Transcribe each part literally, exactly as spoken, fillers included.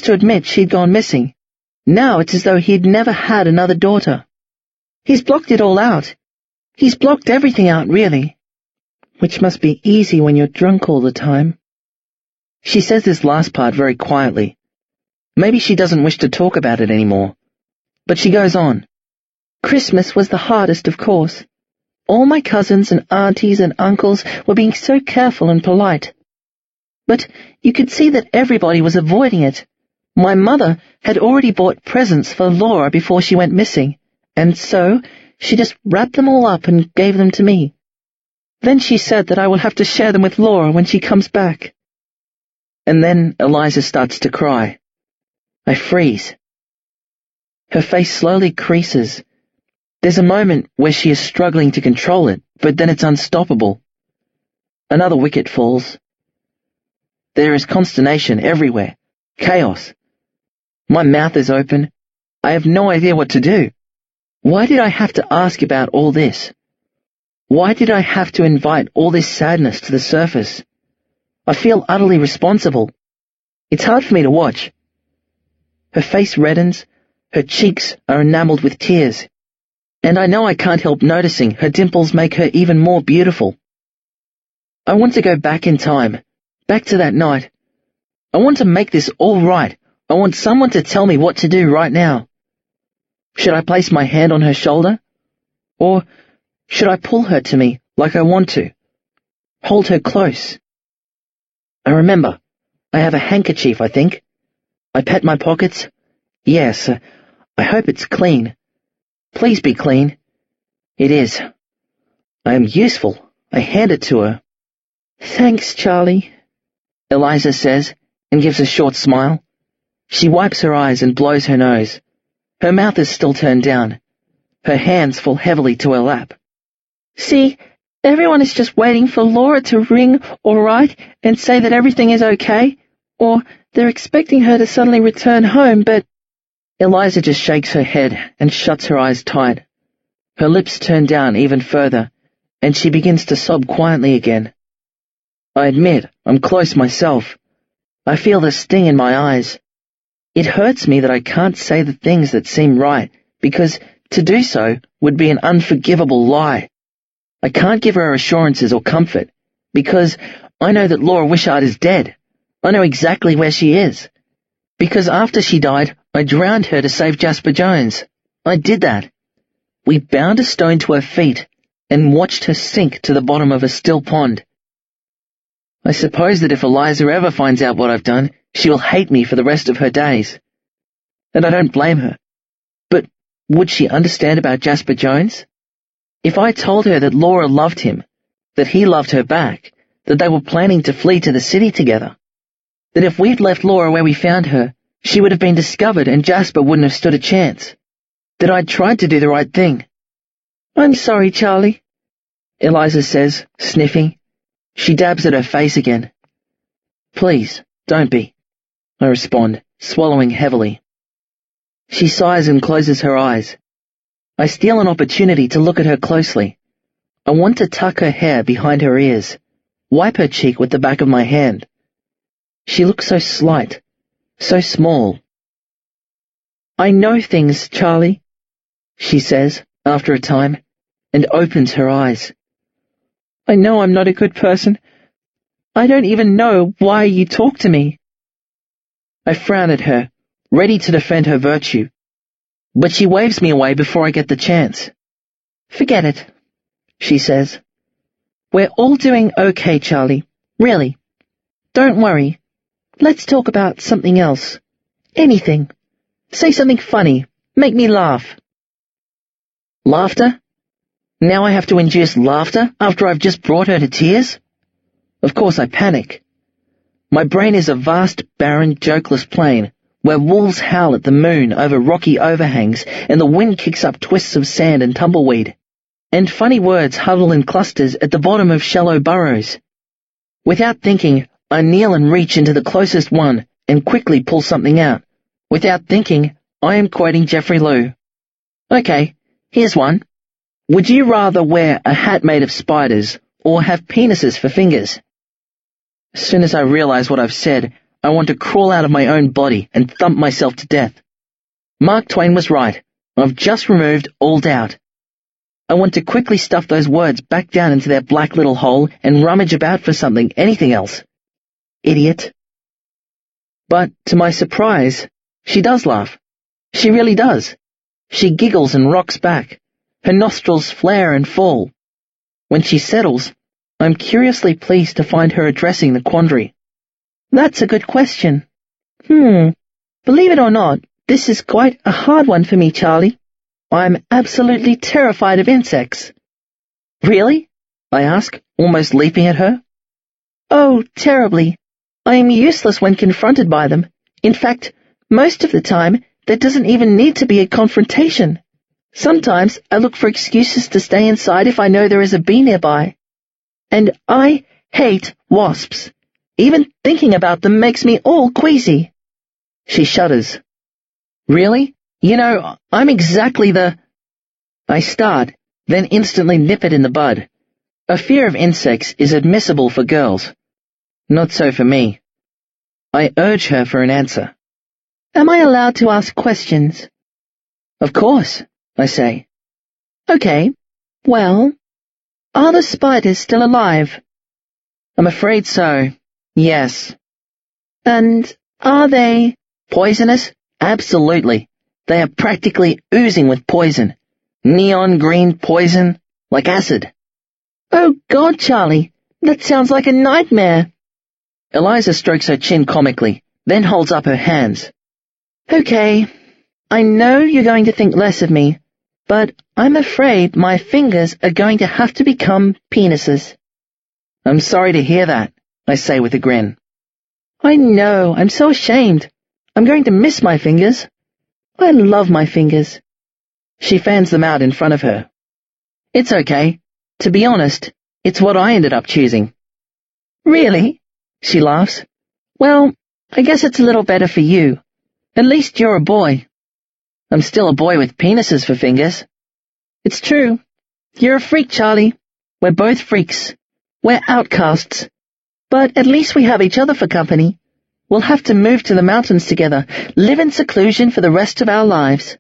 to admit she'd gone missing. Now it's as though he'd never had another daughter. He's blocked it all out. He's blocked everything out, really. Which must be easy when you're drunk all the time. She says this last part very quietly. Maybe she doesn't wish to talk about it anymore. But she goes on. Christmas was the hardest, of course. All my cousins and aunties and uncles were being so careful and polite. But you could see that everybody was avoiding it. My mother had already bought presents for Laura before she went missing, and so she just wrapped them all up and gave them to me. Then she said that I will have to share them with Laura when she comes back. And then Eliza starts to cry. I freeze. Her face slowly creases. There's a moment where she is struggling to control it, but then it's unstoppable. Another wicket falls. There is consternation everywhere. Chaos. My mouth is open. I have no idea what to do. Why did I have to ask about all this? Why did I have to invite all this sadness to the surface? I feel utterly responsible. It's hard for me to watch. Her face reddens. Her cheeks are enameled with tears. And I know I can't help noticing her dimples make her even more beautiful. I want to go back in time, back to that night. I want to make this all right. I want someone to tell me what to do right now. Should I place my hand on her shoulder? Or should I pull her to me like I want to? Hold her close. I remember. I have a handkerchief, I think. I pat my pockets. Yes, uh, I hope it's clean. Please be clean. It is. I am useful. I hand it to her. Thanks, Charlie, Eliza says, and gives a short smile. She wipes her eyes and blows her nose. Her mouth is still turned down. Her hands fall heavily to her lap. See, everyone is just waiting for Laura to ring or write and say that everything is okay, or they're expecting her to suddenly return home, but... Eliza just shakes her head and shuts her eyes tight. Her lips turn down even further, and she begins to sob quietly again. I admit, I'm close myself. I feel the sting in my eyes. It hurts me that I can't say the things that seem right, because to do so would be an unforgivable lie. I can't give her assurances or comfort, because I know that Laura Wishart is dead. I know exactly where she is. Because after she died, I drowned her to save Jasper Jones. I did that. We bound a stone to her feet and watched her sink to the bottom of a still pond. I suppose that if Eliza ever finds out what I've done, she will hate me for the rest of her days. And I don't blame her. But would she understand about Jasper Jones? If I told her that Laura loved him, that he loved her back, that they were planning to flee to the city together, that if we'd left Laura where we found her, she would have been discovered and Jasper wouldn't have stood a chance, that I'd tried to do the right thing. I'm sorry, Charlie, Eliza says, sniffing. She dabs at her face again. Please, don't be, I respond, swallowing heavily. She sighs and closes her eyes. I steal an opportunity to look at her closely. I want to tuck her hair behind her ears, wipe her cheek with the back of my hand. She looks so slight, so small. I know things, Charlie, she says, after a time, and opens her eyes. I know I'm not a good person. I don't even know why you talk to me. I frown at her, ready to defend her virtue, but she waves me away before I get the chance. Forget it, she says. We're all doing okay, Charlie. Really. Don't worry. Let's talk about something else. Anything. Say something funny. Make me laugh. Laughter? Now I have to induce laughter after I've just brought her to tears? Of course I panic. My brain is a vast, barren, jokeless plain, where wolves howl at the moon over rocky overhangs and the wind kicks up twists of sand and tumbleweed, and funny words huddle in clusters at the bottom of shallow burrows. Without thinking, I kneel and reach into the closest one and quickly pull something out. Without thinking, I am quoting Geoffrey Lew. Okay, here's one. Would you rather wear a hat made of spiders or have penises for fingers? As soon as I realize what I've said, I want to crawl out of my own body and thump myself to death. Mark Twain was right. I've just removed all doubt. I want to quickly stuff those words back down into their black little hole and rummage about for something, anything else. Idiot. But, to my surprise, she does laugh. She really does. She giggles and rocks back. Her nostrils flare and fall. When she settles, I'm curiously pleased to find her addressing the quandary. That's a good question. Hmm. Believe it or not, this is quite a hard one for me, Charlie. I'm absolutely terrified of insects. Really? I ask, almost leaping at her. Oh, terribly. I am useless when confronted by them. In fact, most of the time, there doesn't even need to be a confrontation. Sometimes I look for excuses to stay inside if I know there is a bee nearby. And I hate wasps. Even thinking about them makes me all queasy. She shudders. Really? You know, I'm exactly the... I start, then instantly nip it in the bud. A fear of insects is admissible for girls. Not so for me. I urge her for an answer. Am I allowed to ask questions? Of course, I say. Okay, well, are the spiders still alive? I'm afraid so, yes. And are they poisonous? Absolutely. They are practically oozing with poison. Neon green poison, like acid. Oh God, Charlie, that sounds like a nightmare. Eliza strokes her chin comically, then holds up her hands. Okay, I know you're going to think less of me, but I'm afraid my fingers are going to have to become penises. I'm sorry to hear that, I say with a grin. I know, I'm so ashamed. I'm going to miss my fingers. I love my fingers. She fans them out in front of her. It's okay. To be honest, it's what I ended up choosing. Really? She laughs. Well, I guess it's a little better for you. At least you're a boy. I'm still a boy with penises for fingers. It's true. You're a freak, Charlie. We're both freaks. We're outcasts. But at least we have each other for company. We'll have to move to the mountains together, live in seclusion for the rest of our lives.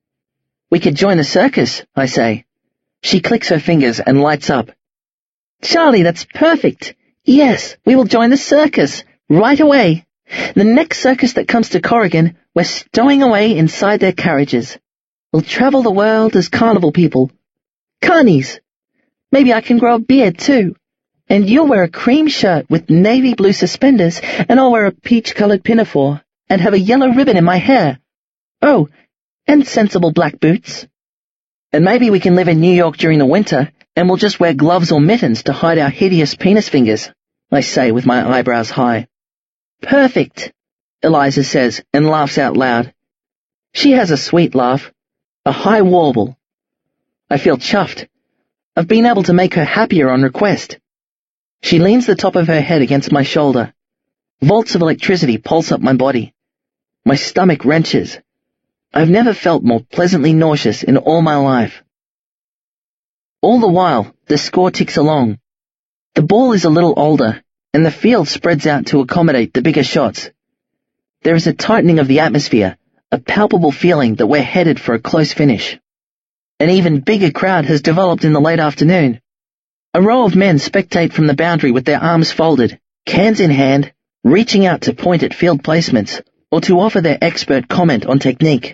We could join the circus, I say. She clicks her fingers and lights up. Charlie, that's perfect. Yes, we will join the circus, right away. The next circus that comes to Corrigan, we're stowing away inside their carriages. We'll travel the world as carnival people. Carnies. Maybe I can grow a beard, too. And you'll wear a cream shirt with navy blue suspenders, and I'll wear a peach-colored pinafore, and have a yellow ribbon in my hair. Oh, and sensible black boots. And maybe we can live in New York during the winter, and we'll just wear gloves or mittens to hide our hideous penis fingers, I say with my eyebrows high. Perfect, Eliza says, and laughs out loud. She has a sweet laugh, a high warble. I feel chuffed. I've been able to make her happier on request. She leans the top of her head against my shoulder. Volts of electricity pulse up my body. My stomach wrenches. I've never felt more pleasantly nauseous in all my life. All the while, the score ticks along. The ball is a little older, and the field spreads out to accommodate the bigger shots. There is a tightening of the atmosphere, a palpable feeling that we're headed for a close finish. An even bigger crowd has developed in the late afternoon. A row of men spectate from the boundary with their arms folded, cans in hand, reaching out to point at field placements, or to offer their expert comment on technique.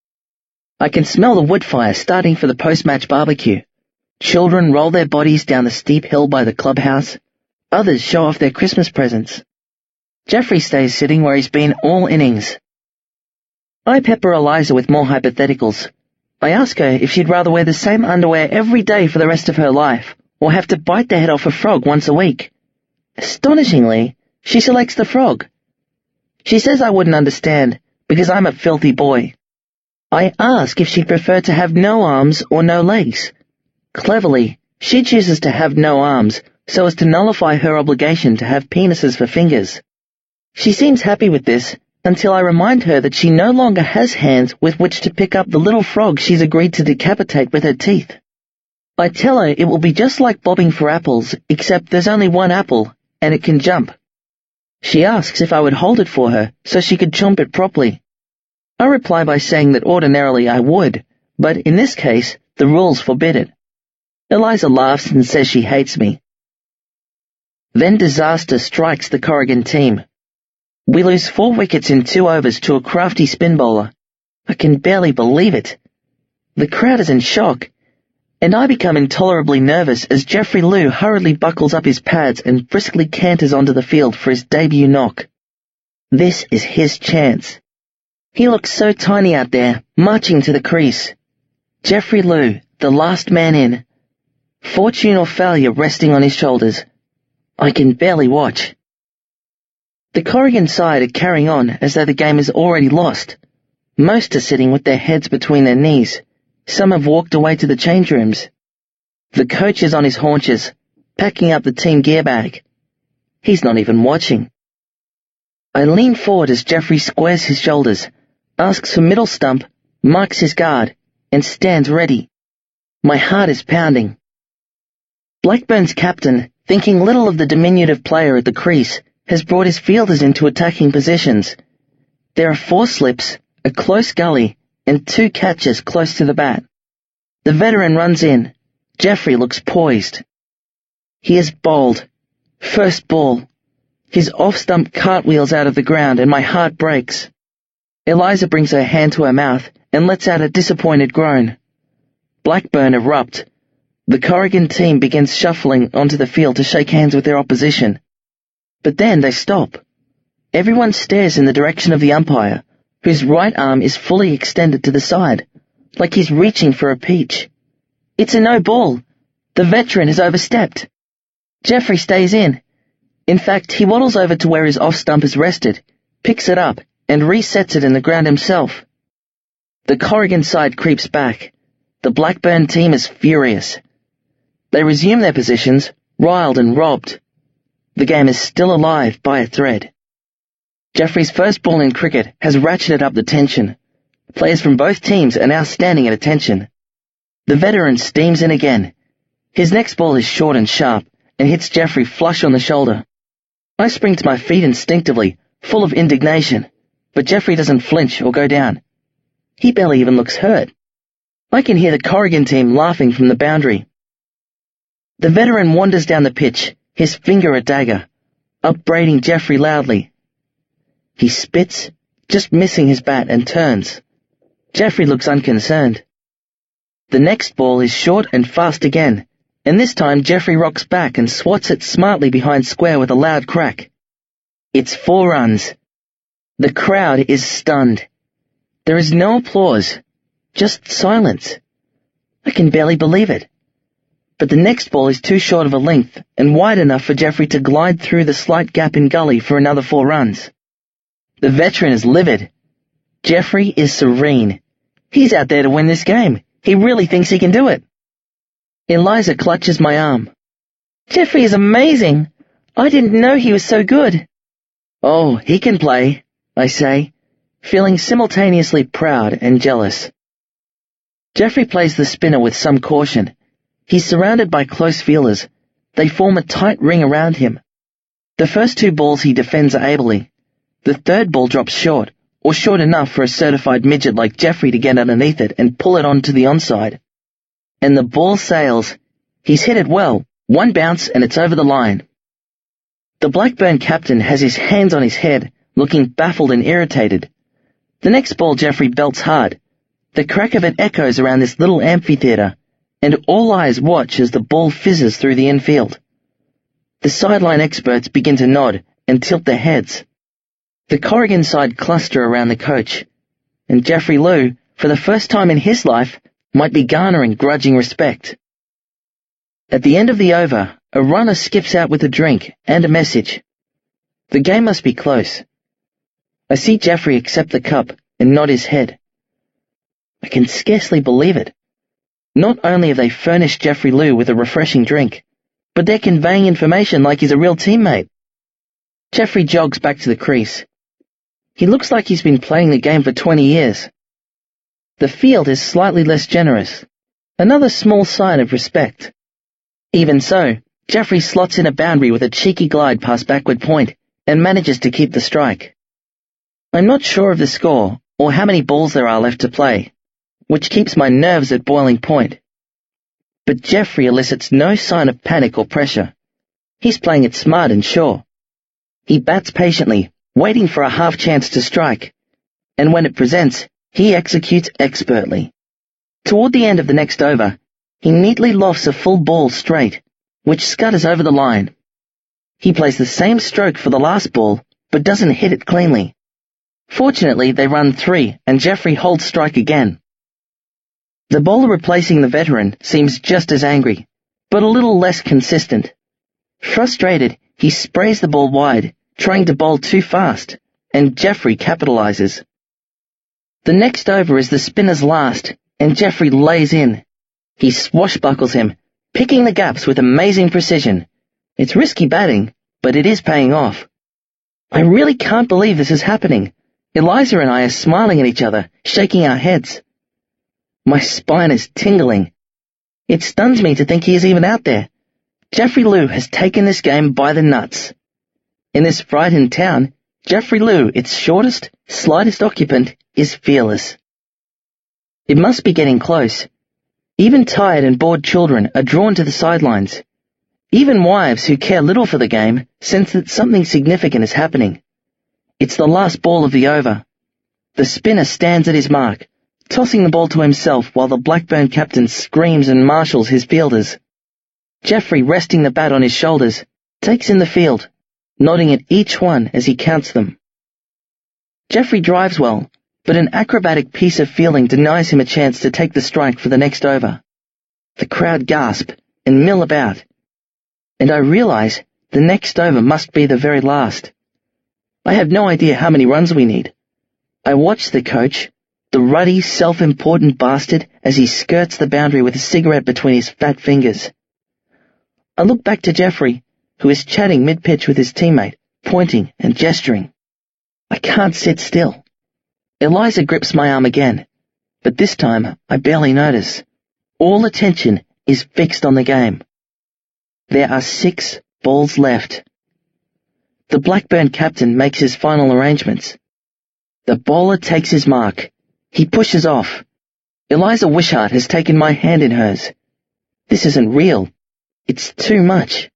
I can smell the wood fire starting for the post-match barbecue. Children roll their bodies down the steep hill by the clubhouse. Others show off their Christmas presents. Jeffrey stays sitting where he's been all innings. I pepper Eliza with more hypotheticals. I ask her if she'd rather wear the same underwear every day for the rest of her life, or have to bite the head off a frog once a week. Astonishingly, she selects the frog. She says I wouldn't understand, because I'm a filthy boy. I ask if she'd prefer to have no arms or no legs. Cleverly, she chooses to have no arms, so as to nullify her obligation to have penises for fingers. She seems happy with this, until I remind her that she no longer has hands with which to pick up the little frog she's agreed to decapitate with her teeth. I tell her it will be just like bobbing for apples, except there's only one apple, and it can jump. She asks if I would hold it for her so she could chomp it properly. I reply by saying that ordinarily I would, but in this case, the rules forbid it. Eliza laughs and says she hates me. Then disaster strikes the Corrigan team. We lose four wickets in two overs to a crafty spin bowler. I can barely believe it. The crowd is in shock, and I become intolerably nervous as Jeffrey Liew hurriedly buckles up his pads and briskly canters onto the field for his debut knock. This is his chance. He looks so tiny out there, marching to the crease. Jeffrey Liew, the last man in. Fortune or failure resting on his shoulders. I can barely watch. The Corrigan side are carrying on as though the game is already lost. Most are sitting with their heads between their knees. Some have walked away to the change rooms. The coach is on his haunches, packing up the team gear bag. He's not even watching. I lean forward as Jeffrey squares his shoulders, asks for middle stump, marks his guard, and stands ready. My heart is pounding. Blackburn's captain, thinking little of the diminutive player at the crease, has brought his fielders into attacking positions. There are four slips, a close gully, and two catches close to the bat. The veteran runs in. Jeffrey looks poised. He is bowled. First ball. His off-stump cartwheels out of the ground and my heart breaks. Eliza brings her hand to her mouth and lets out a disappointed groan. Blackburn erupt. The Corrigan team begins shuffling onto the field to shake hands with their opposition. But then they stop. Everyone stares in the direction of the umpire, whose right arm is fully extended to the side, like he's reaching for a peach. It's a no ball. The veteran has overstepped. Jeffrey stays in. In fact, he waddles over to where his off-stump is rested, picks it up, and resets it in the ground himself. The Corrigan side creeps back. The Blackburn team is furious. They resume their positions, riled and robbed. The game is still alive by a thread. Jeffrey's first ball in cricket has ratcheted up the tension. Players from both teams are now standing at attention. The veteran steams in again. His next ball is short and sharp, and hits Jeffrey flush on the shoulder. I spring to my feet instinctively, full of indignation, but Jeffrey doesn't flinch or go down. He barely even looks hurt. I can hear the Corrigan team laughing from the boundary. The veteran wanders down the pitch, his finger a dagger, upbraiding Jeffrey loudly. He spits, just missing his bat, and turns. Jeffrey looks unconcerned. The next ball is short and fast again, and this time Jeffrey rocks back and swats it smartly behind square with a loud crack. It's four runs. The crowd is stunned. There is no applause, just silence. I can barely believe it. But the next ball is too short of a length and wide enough for Jeffrey to glide through the slight gap in gully for another four runs. The veteran is livid. Jeffrey is serene. He's out there to win this game. He really thinks he can do it. Eliza clutches my arm. Jeffrey is amazing. I didn't know he was so good. Oh, he can play, I say, feeling simultaneously proud and jealous. Jeffrey plays the spinner with some caution. He's surrounded by close fielders. They form a tight ring around him. The first two balls he defends ably. The third ball drops short, or short enough for a certified midget like Jeffrey to get underneath it and pull it onto the onside. And the ball sails. He's hit it well, one bounce and it's over the line. The Blackburn captain has his hands on his head, looking baffled and irritated. The next ball Jeffrey belts hard. The crack of it echoes around this little amphitheater, and all eyes watch as the ball fizzes through the infield. The sideline experts begin to nod and tilt their heads. The Corrigan side cluster around the coach, and Jeffrey Liew, for the first time in his life, might be garnering grudging respect. At the end of the over, a runner skips out with a drink and a message. The game must be close. I see Jeffrey accept the cup and nod his head. I can scarcely believe it. Not only have they furnished Jeffrey Liew with a refreshing drink, but they're conveying information like he's a real teammate. Jeffrey jogs back to the crease. He looks like he's been playing the game for twenty years. The field is slightly less generous, another small sign of respect. Even so, Jeffrey slots in a boundary with a cheeky glide past backward point, and manages to keep the strike. I'm not sure of the score or how many balls there are left to play, which keeps my nerves at boiling point. But Jeffrey elicits no sign of panic or pressure. He's playing it smart and sure. He bats patiently, waiting for a half chance to strike, and when it presents, he executes expertly. Toward the end of the next over, he neatly lofts a full ball straight, which scutters over the line. He plays the same stroke for the last ball, but doesn't hit it cleanly. Fortunately, they run three, and Jeffrey holds strike again. The bowler replacing the veteran seems just as angry, but a little less consistent. Frustrated, he sprays the ball wide, trying to bowl too fast, and Jeffrey capitalizes. The next over is the spinner's last, and Jeffrey lays in. He swashbuckles him, picking the gaps with amazing precision. It's risky batting, but it is paying off. I really can't believe this is happening. Eliza and I are smiling at each other, shaking our heads. My spine is tingling. It stuns me to think he is even out there. Jeffrey Liu has taken this game by the nuts. In this frightened town, Jeffrey Liu, its shortest, slightest occupant, is fearless. It must be getting close. Even tired and bored children are drawn to the sidelines. Even wives who care little for the game sense that something significant is happening. It's the last ball of the over. The spinner stands at his mark, tossing the ball to himself while the Blackburn captain screams and marshals his fielders. Jeffrey, resting the bat on his shoulders, takes in the field, nodding at each one as he counts them. Jeffrey drives well, but an acrobatic piece of fielding denies him a chance to take the strike for the next over. The crowd gasp and mill about, and I realize the next over must be the very last. I have no idea how many runs we need. I watch the coach, the ruddy, self-important bastard, as he skirts the boundary with a cigarette between his fat fingers. I look back to Jeffrey, who is chatting mid-pitch with his teammate, pointing and gesturing. I can't sit still. Eliza grips my arm again, but this time I barely notice. All attention is fixed on the game. There are six balls left. The Blackburn captain makes his final arrangements. The bowler takes his mark. He pushes off. Eliza Wishart has taken my hand in hers. This isn't real. It's too much.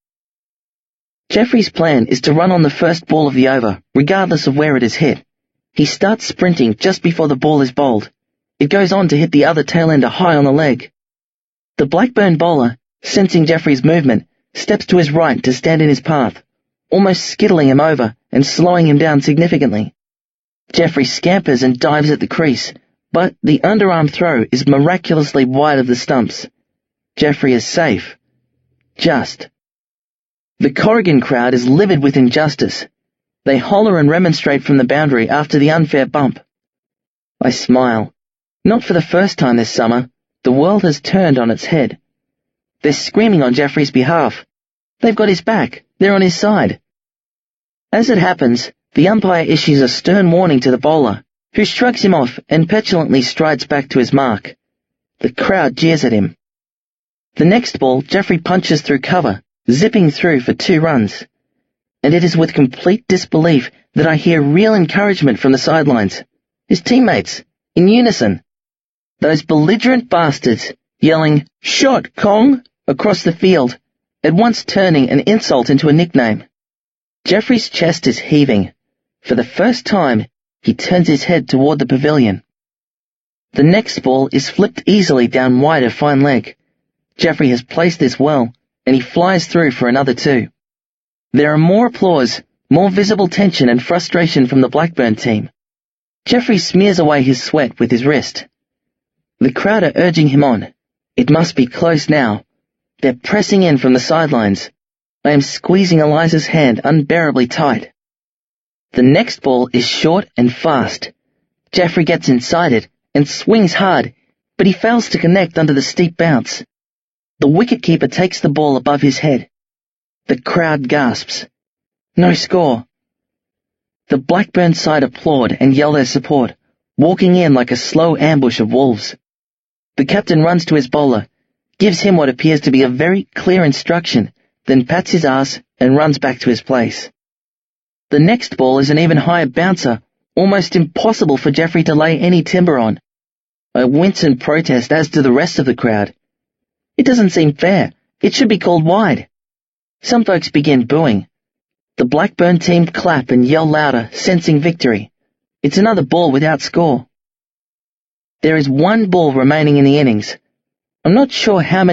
Jeffrey's plan is to run on the first ball of the over, regardless of where it is hit. He starts sprinting just before the ball is bowled. It goes on to hit the other tail-ender high on the leg. The Blackburn bowler, sensing Jeffrey's movement, steps to his right to stand in his path, almost skittling him over and slowing him down significantly. Jeffrey scampers and dives at the crease, but the underarm throw is miraculously wide of the stumps. Jeffrey is safe. Just. The Corrigan crowd is livid with injustice. They holler and remonstrate from the boundary after the unfair bump. I smile. Not for the first time this summer, the world has turned on its head. They're screaming on Jeffrey's behalf. They've got his back. They're on his side. As it happens, the umpire issues a stern warning to the bowler, who shrugs him off and petulantly strides back to his mark. The crowd jeers at him. The next ball, Jeffrey punches through cover, zipping through for two runs. And it is with complete disbelief that I hear real encouragement from the sidelines. His teammates, in unison. Those belligerent bastards, yelling, "Shot, Kong!" across the field, at once turning an insult into a nickname. Jeffrey's chest is heaving. For the first time, he turns his head toward the pavilion. The next ball is flipped easily down wide of fine leg. Jeffrey has placed this well, and he flies through for another two. There are more applause, more visible tension and frustration from the Blackburn team. Jeffrey smears away his sweat with his wrist. The crowd are urging him on. It must be close now. They're pressing in from the sidelines. I am squeezing Eliza's hand unbearably tight. The next ball is short and fast. Jeffrey gets inside it and swings hard, but he fails to connect under the steep bounce. The wicketkeeper takes the ball above his head. The crowd gasps. No score. The Blackburn side applaud and yell their support, walking in like a slow ambush of wolves. The captain runs to his bowler, gives him what appears to be a very clear instruction, then pats his ass and runs back to his place. The next ball is an even higher bouncer, almost impossible for Jeffrey to lay any timber on. I wince and protest, as do the rest of the crowd. It doesn't seem fair. It should be called wide. Some folks begin booing. The Blackburn team clap and yell louder, sensing victory. It's another ball without score. There is one ball remaining in the innings. I'm not sure how many